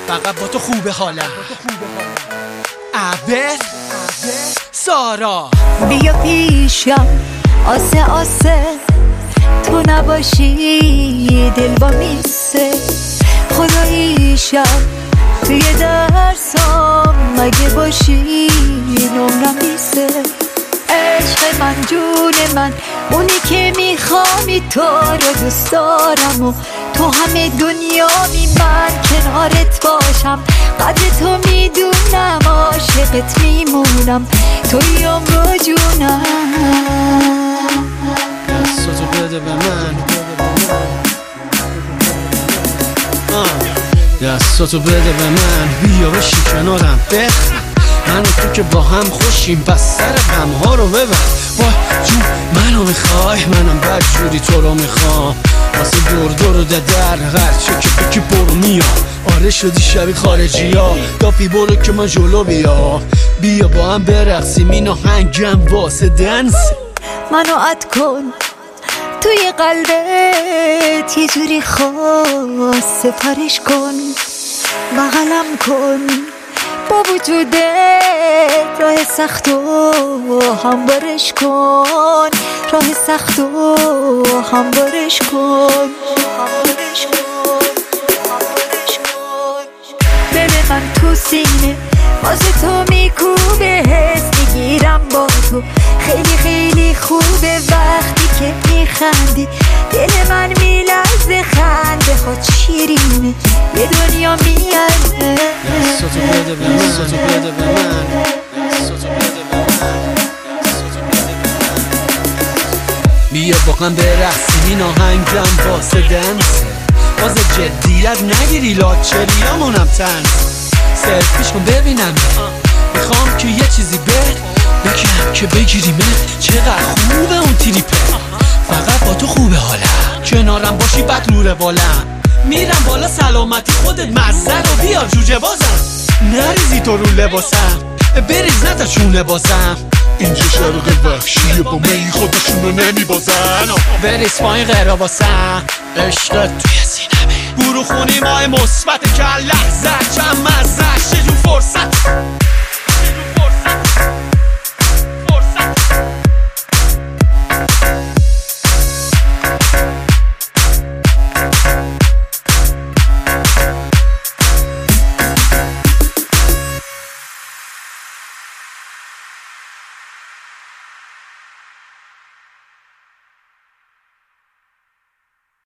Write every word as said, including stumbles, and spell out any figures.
فقط با تو خوبه حالم. عبر سارا بیا پیشم آسه آسه، تو نباشی دل با میسه. خداییشم توی درسام مگه باشی نمرم بیسه. عشق من جون من اونی که میخوامی، تو رو دوست دارم و تو همه دنیامی، من کنارت باشم. قدر تو میدونم، عاشقت میمونم، توی عمر و جونم. دستاتو بده به من، دستاتو بده به من، بیا بشی کنارم بخند. من و تو که با هم خوشیم، پس سر غمها رو ببر. وای جون منو میخوای، منم بد جوری تو رو میخوام. واسه دور دور و ددر هرچه که بکی برو میام. آره شدی شبی خارجی ها، دافی برو که من جلو بیا. بیا با هم برقصیم، این آهنگم واسه دنس. منو عد کن توی قلبت یه جوری خاص، سپرش کن بغلم کن با وجودت. راه سخت و هموارش کن، راه سخت و هموارش کن، هموارش کن، هموارش کن. دل من تو سینه واسه تو میکوبه، حس میگیرم با تو خیلی خیلی خوبه. وقتی که میخندی دل من میلرزه، خنده خود شیرینه یه دنیا میارزه. دستاتو بده به من، دستاتو بده به من، دستاتو بده به من، دستاتو بده به من. بیا با هم برقصیم، این آهنگم واسه دنسه. باز جدیت نگیری، لاچریامونم تنس. سلفیش کن ببینم، میخوام که یه چیزی بهت بگم که بگیریمت. چقدر خوبه اون تریپه، فقط با تو خوبه حالم. کنارم باشی بد رو روالم، میرم بالا سلامتی خودت مزه رو بیار جوجه بازم. نریزی تو رو لباسم، بریز نتا چونه بازم. اینجا شرق وحشیه، با می خودشونو نمیبازن. بریز پایین غیره باسم، عشقت توی سینمه. برو خونی ماه مثبت که لحظه